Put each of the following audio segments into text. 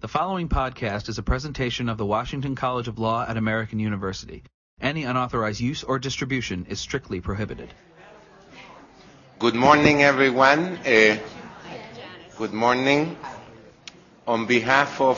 The following podcast is a presentation of the Washington College of Law at American University. Any unauthorized use or distribution is strictly prohibited. Good morning, everyone. Good morning. On behalf of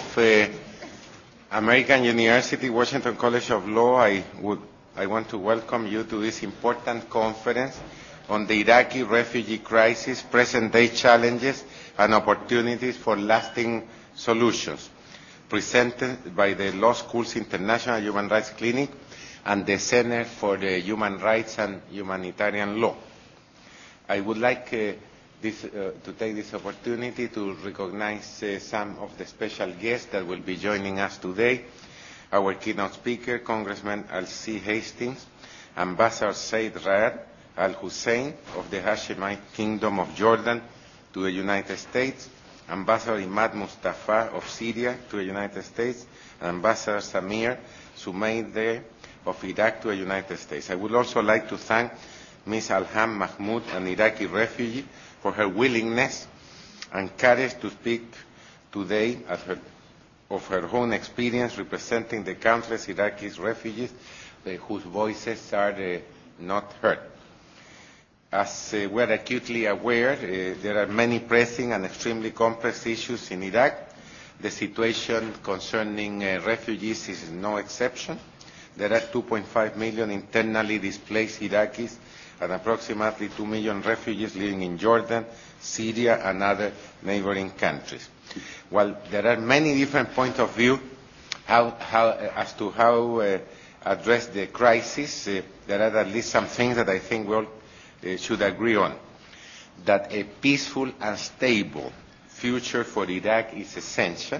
American University, Washington College of Law, I want to welcome you to this important conference on the Iraqi refugee crisis, present-day challenges and opportunities for lasting solutions, presented by the Law School's International Human Rights Clinic and the Center for Human Rights and Humanitarian Law. I would like to take this opportunity to recognize some of the special guests that will be joining us today. Our keynote speaker, Congressman Alcee Hastings, Ambassador Said Raad Al Hussein of the Hashemite Kingdom of Jordan to the United States, Ambassador Imad Mustafa of Syria to the United States, and Ambassador Samir Sumeideh of Iraq to the United States. I would also like to thank Ms. Alham Mahmoud, an Iraqi refugee, for her willingness and courage to speak today of her own experience representing the countless Iraqi refugees whose voices are not heard. As we are acutely aware, there are many pressing and extremely complex issues in Iraq. The situation concerning refugees is no exception. There are 2.5 million internally displaced Iraqis and approximately 2 million refugees living in Jordan, Syria, and other neighboring countries. While there are many different points of view as to how address the crisis, there are at least some things that I think we all should agree on. That a peaceful and stable future for Iraq is essential,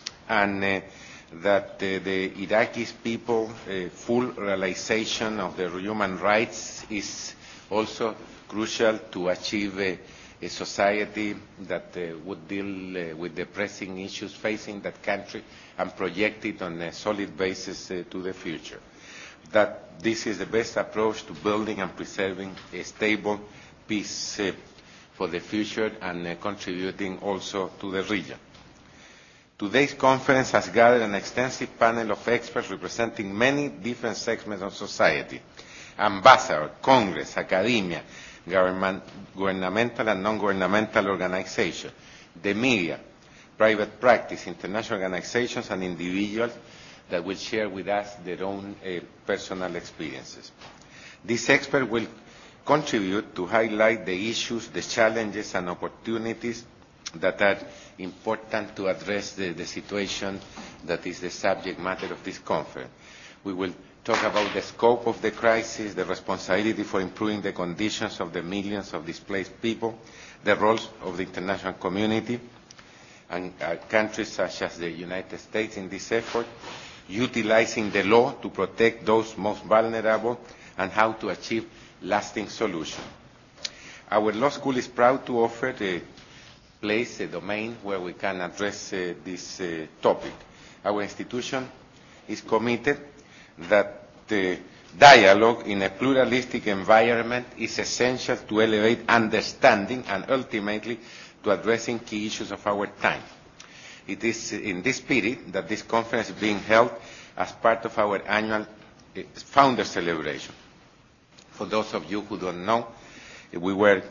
and that the Iraqi people full realization of their human rights is also crucial to achieve a society that would deal with the pressing issues facing that country and project it on a solid basis to the future. That this is the best approach to building and preserving a stable peace for the future and contributing also to the region. Today's conference has gathered an extensive panel of experts representing many different segments of society: ambassadors, Congress, academia, governmental and non-governmental organizations, the media, private practice, international organizations, and individuals that will share with us their own personal experiences. These experts will contribute to highlight the issues, the challenges, and opportunities that are important to address the situation that is the subject matter of this conference. We will talk about the scope of the crisis, the responsibility for improving the conditions of the millions of displaced people, the roles of the international community and countries such as the United States in this effort, utilizing the law to protect those most vulnerable, and how to achieve lasting solutions. Our law school is proud to offer a place, a domain where we can address this topic. Our institution is committed that the dialogue in a pluralistic environment is essential to elevate understanding and ultimately to addressing key issues of our time. It is in this spirit that this conference is being held as part of our annual founder celebration. For those of you who don't know, we were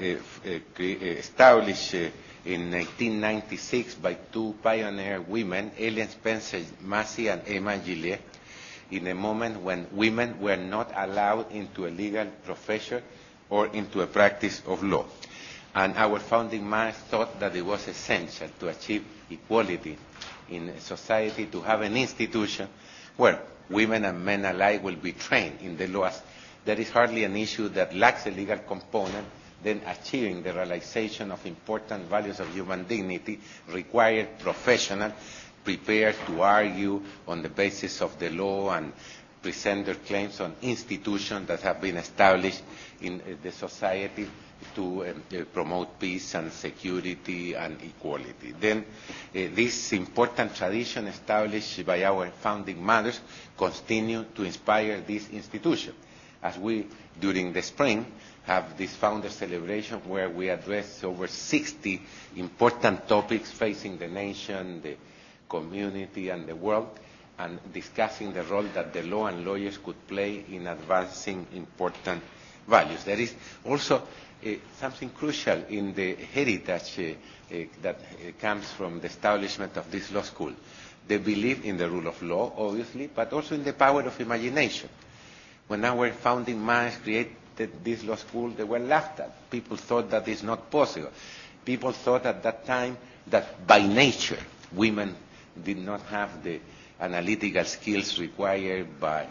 established in 1996 by two pioneer women, Ellen Spencer Massey and Emma Gillet, in a moment when women were not allowed into a legal profession or into a practice of law. And our founding mothers thought that it was essential to achieve equality in society, to have an institution where women and men alike will be trained in the laws. There is hardly an issue that lacks a legal component, then achieving the realization of important values of human dignity required professionals prepared to argue on the basis of the law and present their claims on institutions that have been established in the society to promote peace and security and equality. Then this important tradition established by our founding mothers continue to inspire this institution. As we, during the spring, have this founder celebration where we address over 60 important topics facing the nation, the community, and the world, and discussing the role that the law and lawyers could play in advancing important values. There is also something crucial in the heritage that comes from the establishment of this law school. They believe in the rule of law, obviously, but also in the power of imagination. When our founding mothers created this law school, they were laughed at. People thought that it's not possible. People thought at that time that by nature women did not have the analytical skills required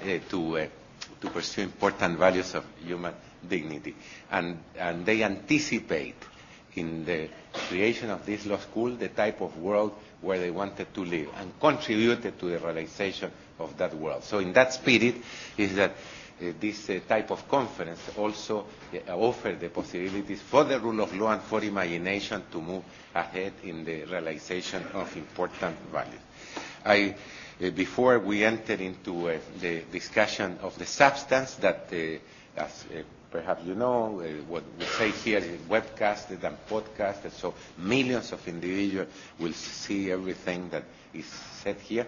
to pursue important values of human dignity. And they anticipate in the creation of this law school the type of world where they wanted to live and contributed to the realization of that world. So in that spirit is that this type of conference also offers the possibilities for the rule of law and for imagination to move ahead in the realization of important values. Before we enter into the discussion of the substance that, as perhaps you know, what we say here is webcasted and podcasted, so millions of individuals will see everything that is said here,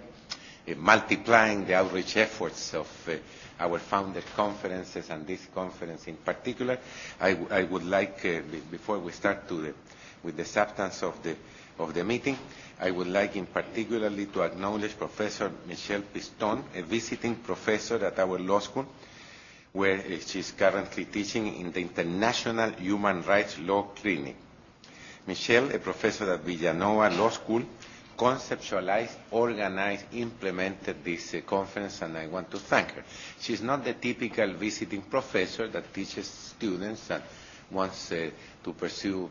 multiplying the outreach efforts of our founder conferences and this conference in particular. I would like, before we start with the substance of the meeting, I would like in particularly to acknowledge Professor Michelle Piston, a visiting professor at our law school, where she's currently teaching in the International Human Rights Law Clinic. Michelle, a professor at Villanova Law School, conceptualized, organized, implemented this conference, and I want to thank her. She's not the typical visiting professor that teaches students and wants to pursue,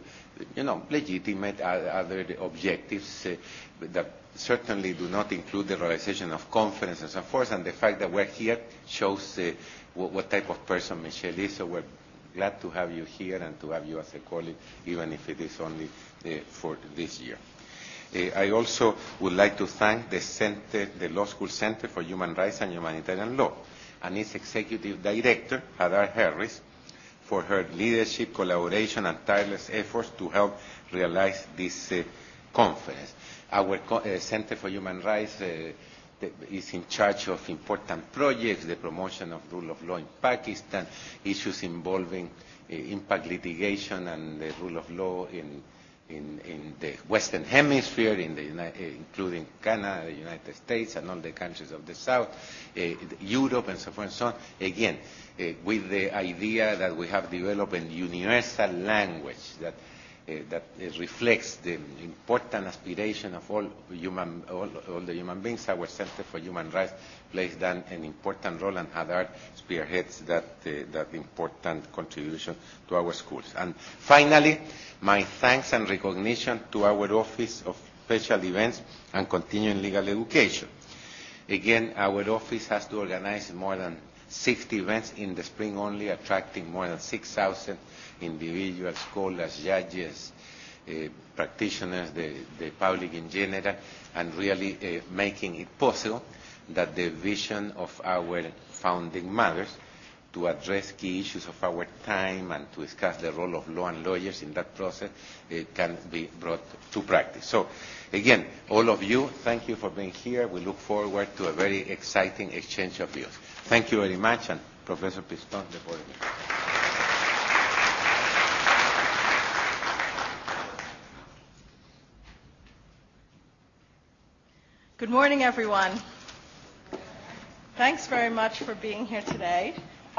legitimate other objectives that certainly do not include the realization of conference and so forth. And the fact that we're here shows what type of person Michelle is. So we're glad to have you here and to have you as a colleague, even if it is only for this year. I also would like to thank the Law School Center for Human Rights and Humanitarian Law and its executive director, Hadar Harris, for her leadership, collaboration, and tireless efforts to help realize this conference. Our Center for Human Rights is in charge of important projects, the promotion of rule of law in Pakistan, issues involving impact litigation and the rule of law in the Western Hemisphere, including Canada, the United States, and all the countries of the South, Europe, and so forth and so on. Again, with the idea that we have developed a universal language that reflects the important aspiration of all the human beings. Our Center for Human Rights plays then an important role, and Hadar spearheads that important contribution to our schools. And finally, my thanks and recognition to our Office of Special Events and Continuing Legal Education. Again, our office has to organize more than 60 events in the spring only, attracting more than 6,000 individuals, scholars, judges, practitioners, the public in general, and really making it possible that the vision of our founding mothers to address key issues of our time and to discuss the role of law and lawyers in that process can be brought to practice. So, again, all of you, thank you for being here. We look forward to a very exciting exchange of views. Thank you very much, and Professor Piston, the floor is yours. Good morning, everyone. Thanks very much for being here today.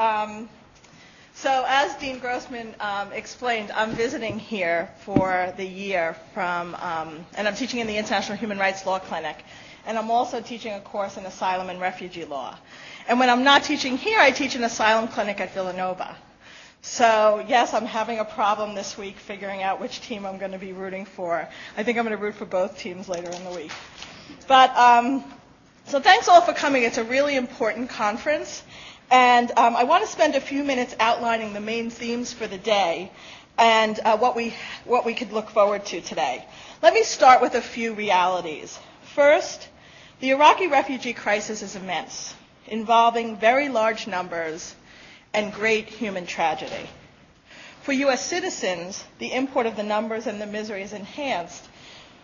So as Dean Grossman explained, I'm visiting here for the year and I'm teaching in the International Human Rights Law Clinic, and I'm also teaching a course in asylum and refugee law. And when I'm not teaching here, I teach an asylum clinic at Villanova. So yes, I'm having a problem this week figuring out which team I'm going to be rooting for. I think I'm going to root for both teams later in the week. But so thanks all for coming. It's a really important conference. And I want to spend a few minutes outlining the main themes for the day and what we could look forward to today. Let me start with a few realities. First, the Iraqi refugee crisis is immense, involving very large numbers and great human tragedy. For U.S. citizens, the import of the numbers and the misery is enhanced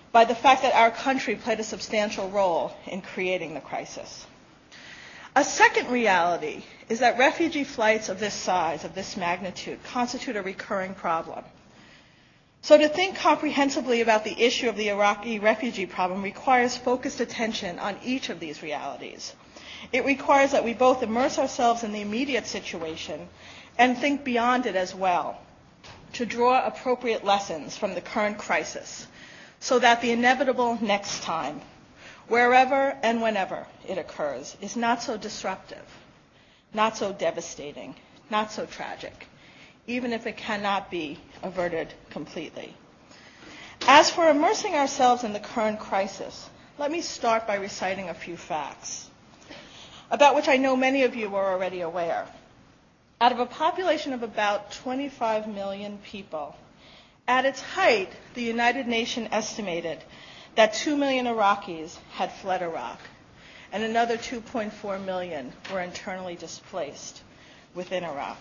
by the fact that our country played a substantial role in creating the crisis. A second reality is that refugee flights of this size, of this magnitude, constitute a recurring problem. So to think comprehensively about the issue of the Iraqi refugee problem requires focused attention on each of these realities. It requires that we both immerse ourselves in the immediate situation and think beyond it as well, to draw appropriate lessons from the current crisis, so that the inevitable next time, wherever and whenever it occurs, is not so disruptive, not so devastating, not so tragic, even if it cannot be averted completely. As for immersing ourselves in the current crisis, let me start by reciting a few facts, about which I know many of you are already aware. Out of a population of about 25 million people, at its height, the United Nations estimated that 2 million Iraqis had fled Iraq, and another 2.4 million were internally displaced within Iraq.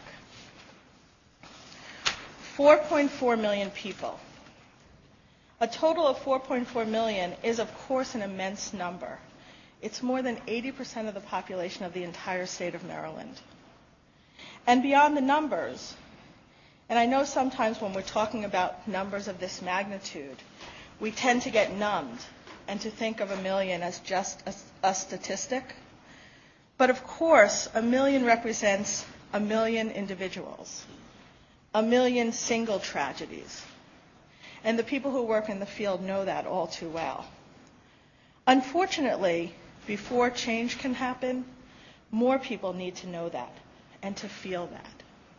4.4 million people. A total of 4.4 million is, of course, an immense number. It's more than 80% of the population of the entire state of Maryland. And beyond the numbers, and I know sometimes when we're talking about numbers of this magnitude, we tend to get numbed and to think of 1 million as just a statistic. But of course, 1 million represents 1 million individuals, 1 million single tragedies. And the people who work in the field know that all too well. Unfortunately, before change can happen, more people need to know that and to feel that.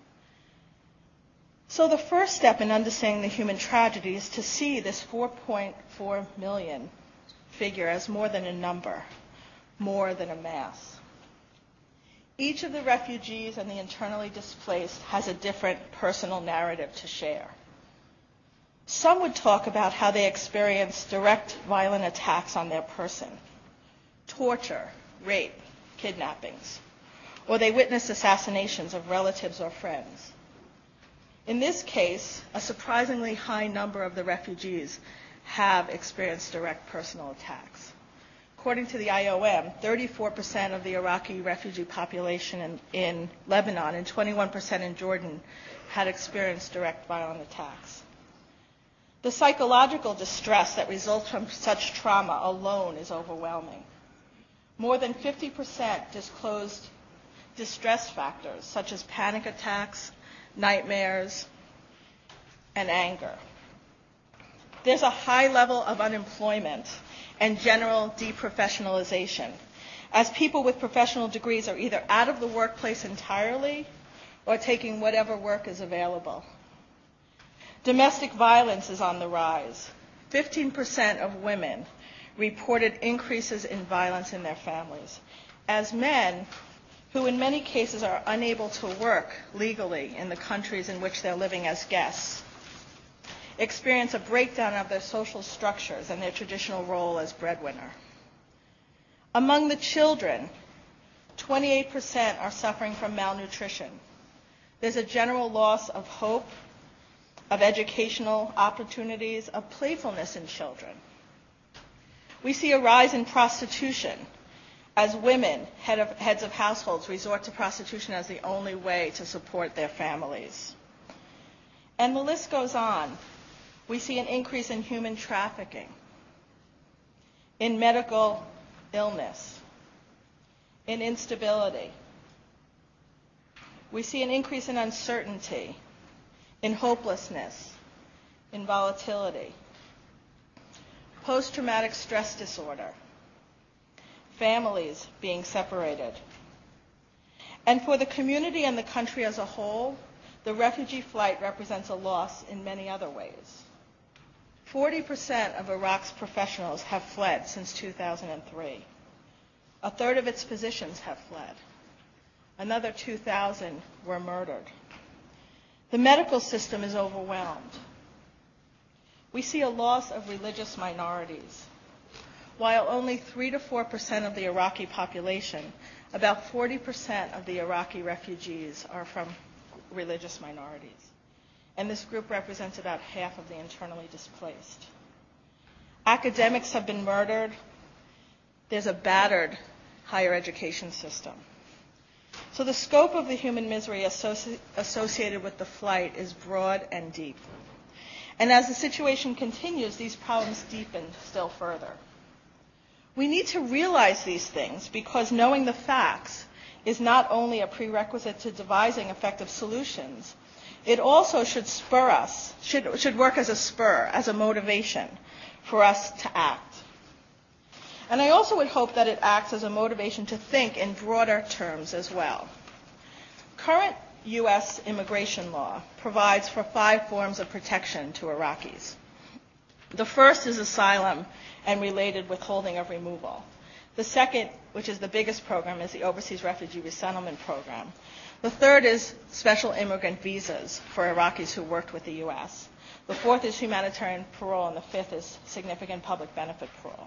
So the first step in understanding the human tragedy is to see this 4.4 million figure as more than a number, more than a mass. Each of the refugees and the internally displaced has a different personal narrative to share. Some would talk about how they experience direct violent attacks on their person, torture, rape, kidnappings, or they witness assassinations of relatives or friends. In this case, a surprisingly high number of the refugees have experienced direct personal attacks. According to the IOM, 34% of the Iraqi refugee population in Lebanon and 21% in Jordan had experienced direct violent attacks. The psychological distress that results from such trauma alone is overwhelming. More than 50% disclosed distress factors such as panic attacks, nightmares, and anger. There's a high level of unemployment and general deprofessionalization, as people with professional degrees are either out of the workplace entirely or taking whatever work is available. Domestic violence is on the rise. 15% of women reported increases in violence in their families, as men, who in many cases are unable to work legally in the countries in which they're living as guests, experience a breakdown of their social structures and their traditional role as breadwinner. Among the children, 28% are suffering from malnutrition. There's a general loss of hope, of educational opportunities, of playfulness in children. We see a rise in prostitution as women, heads of households, resort to prostitution as the only way to support their families. And the list goes on. We see an increase in human trafficking, in medical illness, in instability. We see an increase in uncertainty, in hopelessness, in volatility, post-traumatic stress disorder, families being separated. And for the community and the country as a whole, the refugee flight represents a loss in many other ways. 40% of Iraq's professionals have fled since 2003. A third of its physicians have fled. Another 2,000 were murdered. The medical system is overwhelmed. We see a loss of religious minorities. While only 3 to 4% of the Iraqi population, about 40% of the Iraqi refugees are from religious minorities. And this group represents about half of the internally displaced. Academics have been murdered. There's a battered higher education system. So the scope of the human misery associated with the flight is broad and deep. And as the situation continues, these problems deepen still further. We need to realize these things because knowing the facts is not only a prerequisite to devising effective solutions, it also should spur us, should work as a spur, as a motivation for us to act. And I also would hope that it acts as a motivation to think in broader terms as well. Current U.S. immigration law provides for 5 forms of protection to Iraqis. The first is asylum and related withholding of removal. The second, which is the biggest program, is the Overseas Refugee Resettlement Program. The third is special immigrant visas for Iraqis who worked with the U.S. The fourth is humanitarian parole, and the fifth is significant public benefit parole.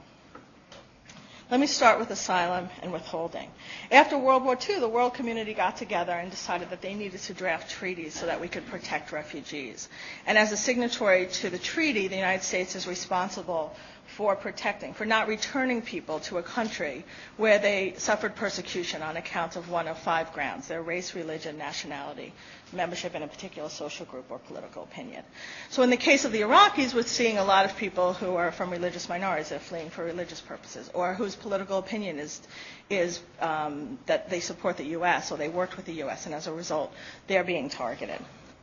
Let me start with asylum and withholding. After World War II, the world community got together and decided that they needed to draft treaties so that we could protect refugees. And as a signatory to the treaty, the United States is responsible for protecting, for not returning people to a country where they suffered persecution on account of one of 5 grounds: their race, religion, nationality, membership in a particular social group, or political opinion. So in the case of the Iraqis, we're seeing a lot of people who are from religious minorities. They're fleeing for religious purposes, or whose political opinion is that they support the U.S. or they worked with the U.S., and as a result, they're being targeted.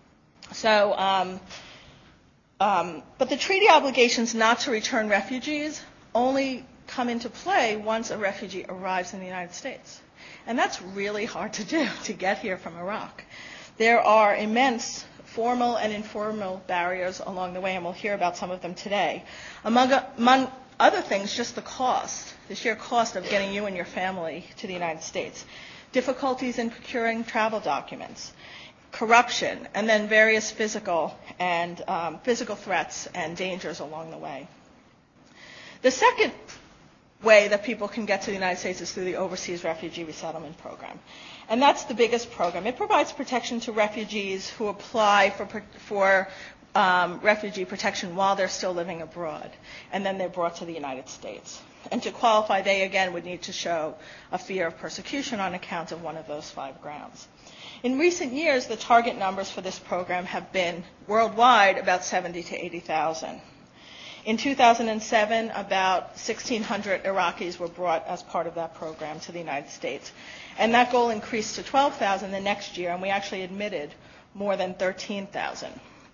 So, but the treaty obligations not to return refugees only come into play once a refugee arrives in the United States. And that's really hard to do, to get here from Iraq. There are immense formal and informal barriers along the way, and we'll hear about some of them today. Among other things, just the sheer cost of getting you and your family to the United States, difficulties in procuring travel documents, corruption, and then various physical threats and dangers along the way. The second way that people can get to the United States is through the Overseas Refugee Resettlement Program. And that's the biggest program. It provides protection to refugees who apply for refugee protection while they're still living abroad, and then they're brought to the United States. And to qualify, they again would need to show a fear of persecution on account of one of those 5 grounds. In recent years, the target numbers for this program have been worldwide about 70 to 80,000. In 2007, about 1,600 Iraqis were brought as part of that program to the United States. And that goal increased to 12,000 the next year, and we actually admitted more than 13,000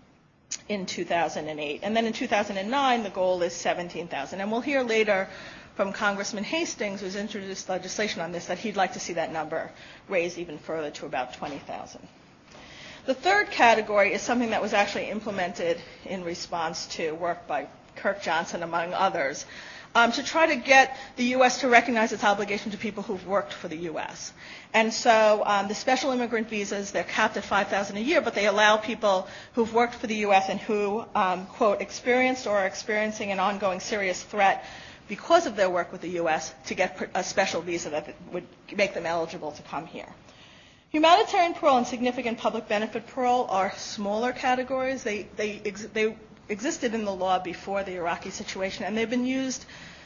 in 2008. And then in 2009, the goal is 17,000. And we'll hear later from Congressman Hastings, who's introduced legislation on this, that he'd like to see that number raised even further to about 20,000. The third category is something that was actually implemented in response to work by Kirk Johnson, among others, to try to get the U.S. to recognize its obligation to people who've worked for the U.S. And so the special immigrant visas, they're capped at $5,000 a year, but they allow people who've worked for the U.S. and who, quote, experienced or are experiencing an ongoing serious threat because of their work with the U.S. to get a special visa that would make them eligible to come here. Humanitarian parole and significant public benefit parole are smaller categories. They existed in the law before the Iraqi situation, and they've been used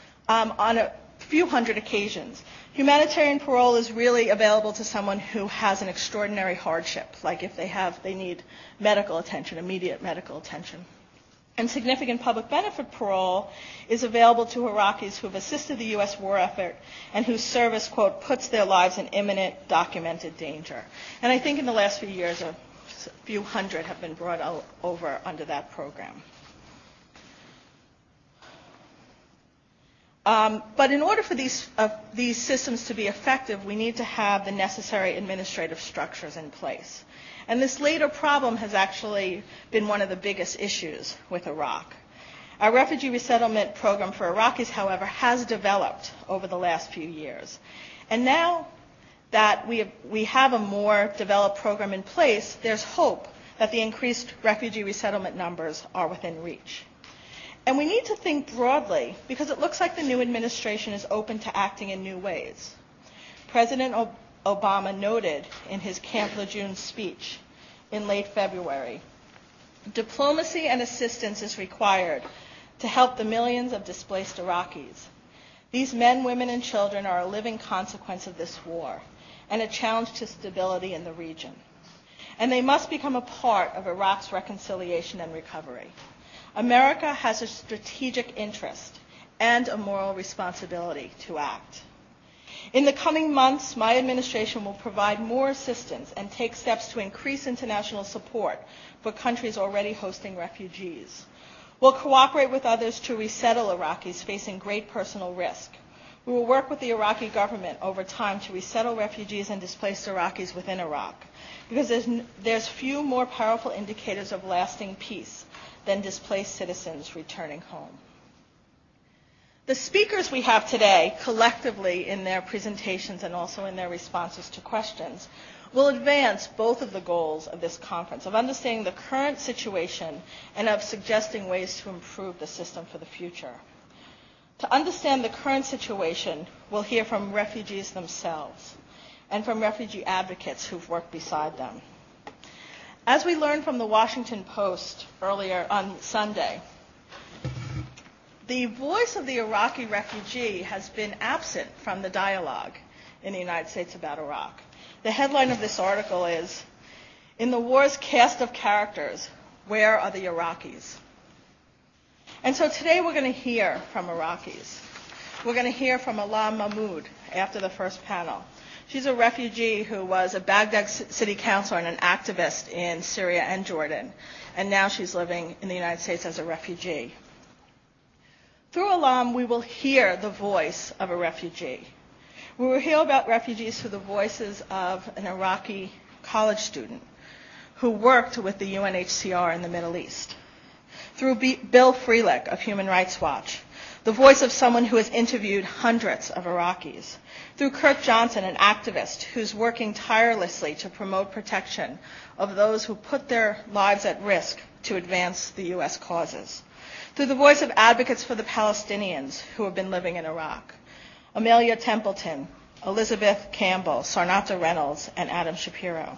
on a few hundred occasions. Humanitarian parole is really available to someone who has an extraordinary hardship, like if they need medical attention, immediate medical attention. And significant public benefit parole is available to Iraqis who have assisted the U.S. war effort and whose service, quote, puts their lives in imminent documented danger. And I think in the last few years, a few hundred have been brought over under that program. But in order for these systems to be effective, we need to have the necessary administrative structures in place. And this later problem has actually been one of the biggest issues with Iraq. Our refugee resettlement program for Iraqis, however, has developed over the last few years. And now that we have a more developed program in place, there's hope that the increased refugee resettlement numbers are within reach. And we need to think broadly because it looks like the new administration is open to acting in new ways. President Obama noted in his Camp Lejeune speech in late February, diplomacy and assistance is required to help the millions of displaced Iraqis. These men, women, and children are a living consequence of this war and a challenge to stability in the region. And they must become a part of Iraq's reconciliation and recovery. America has a strategic interest and a moral responsibility to act. In the coming months, my administration will provide more assistance and take steps to increase international support for countries already hosting refugees. We'll cooperate with others to resettle Iraqis facing great personal risk. We will work with the Iraqi government over time to resettle refugees and displaced Iraqis within Iraq, because there's few more powerful indicators of lasting peace than displaced citizens returning home. The speakers we have today, collectively in their presentations and also in their responses to questions, will advance both of the goals of this conference, of understanding the current situation and of suggesting ways to improve the system for the future. To understand the current situation, we'll hear from refugees themselves and from refugee advocates who've worked beside them. As we learned from the Washington Post earlier on Sunday, the voice of the Iraqi refugee has been absent from the dialogue in the United States about Iraq. The headline of this article is, "In the war's cast of characters, where are the Iraqis?" And so today we're going to hear from Iraqis. We're going to hear from Alam Mahmoud after the first panel. She's a refugee who was a Baghdad city councilor and an activist in Syria and Jordan, and now she's living in the United States as a refugee. Through Alam, we will hear the voice of a refugee. We will hear about refugees through the voices of an Iraqi college student who worked with the UNHCR in the Middle East. Through Bill Frelich of Human Rights Watch, the voice of someone who has interviewed hundreds of Iraqis. Through Kurt Johnson, an activist who's working tirelessly to promote protection of those who put their lives at risk to advance the U.S. causes. Through the voice of advocates for the Palestinians who have been living in Iraq. Amelia Templeton, Elizabeth Campbell, Sarnata Reynolds, and Adam Shapiro.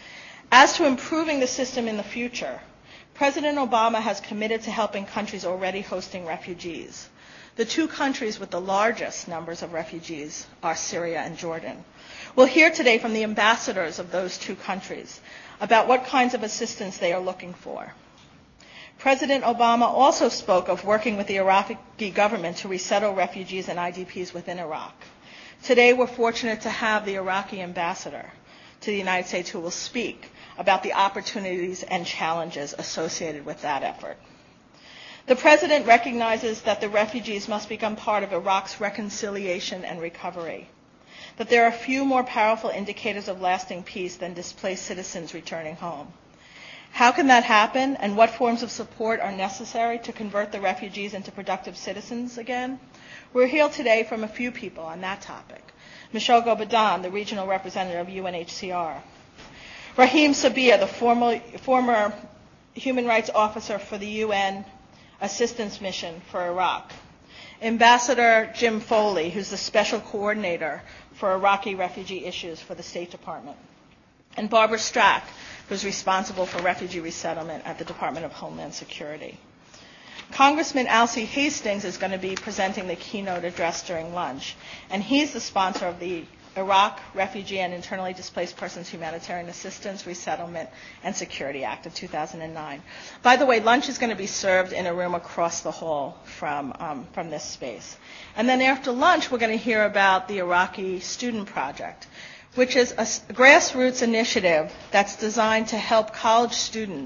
As to improving the system in the future, President Obama has committed to helping countries already hosting refugees. The two countries with the largest numbers of refugees are Syria and Jordan. We'll hear today from the ambassadors of those two countries about what kinds of assistance they are looking for. President Obama also spoke of working with the Iraqi government to resettle refugees and IDPs within Iraq. Today, we're fortunate to have the Iraqi ambassador to the United States who will speak about the opportunities and challenges associated with that effort. The President recognizes that the refugees must become part of Iraq's reconciliation and recovery, that there are few more powerful indicators of lasting peace than displaced citizens returning home. How can that happen, and what forms of support are necessary to convert the refugees into productive citizens again? We're here today from a few people on that topic. Michelle Gobadan, the regional representative of UNHCR. Rahim Sabia, the former human rights officer for the UN Assistance Mission for Iraq. Ambassador Jim Foley, who's the special coordinator for Iraqi refugee issues for the State Department. And Barbara Strack, who's responsible for refugee resettlement at the Department of Homeland Security. Congressman Alcee Hastings is going to be presenting the keynote address during lunch, and he's the sponsor of the Iraq Refugee and Internally Displaced Persons Humanitarian Assistance, Resettlement, and Security Act of 2009. By the way, lunch is going to be served in a room across the hall from this space. And then after lunch, we're going to hear about the Iraqi Student Project, which is a grassroots initiative that's designed to help college-age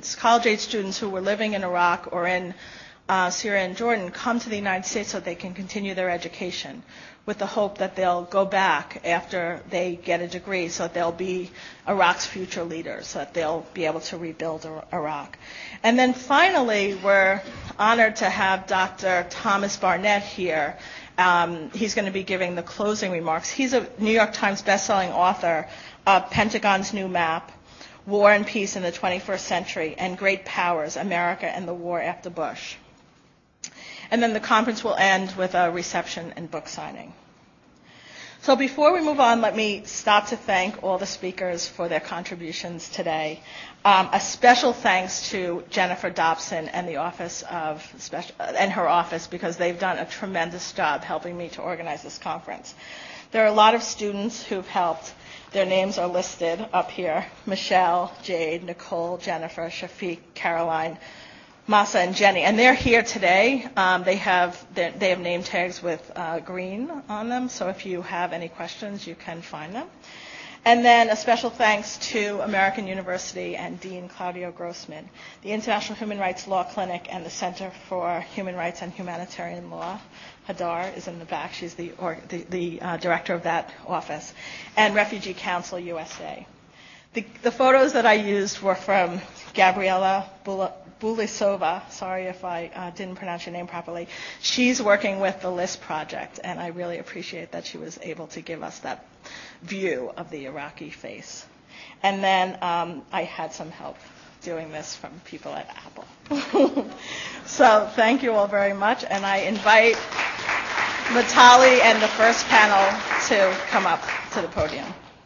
students who were living in Iraq or in Syria and Jordan come to the United States so they can continue their education, with the hope that they'll go back after they get a degree so that they'll be Iraq's future leaders, so that they'll be able to rebuild Iraq. And then finally, we're honored to have Dr. Thomas Barnett here. He's going to be giving the closing remarks. He's a New York Times bestselling author of Pentagon's New Map, War and Peace in the 21st Century, and Great Powers, America and the War After Bush. And then the conference will end with a reception and book signing. So before we move on, let me stop to thank all the speakers for their contributions today. A special thanks to Jennifer Dobson and the Office of and her office, because they've done a tremendous job helping me to organize this conference. There are a lot of students who've helped. Their names are listed up here: Michelle, Jade, Nicole, Jennifer, Shafiq, Caroline, Masa, and Jenny. And they're here today. They have name tags with green on them, so if you have any questions, you can find them. And then a special thanks to American University and Dean Claudio Grossman, the International Human Rights Law Clinic, and the Center for Human Rights and Humanitarian Law. Hadar is in the back. She's the director of that office. And Refugee Council USA. The photos that I used were from Gabriela Bulisova. Sorry if I didn't pronounce your name properly. She's working with the LIST project, and I really appreciate that she was able to give us that view of the Iraqi face. And then I had some help doing this from people at Apple. So thank you all very much, and I invite Matali and the first panel to come up to the podium.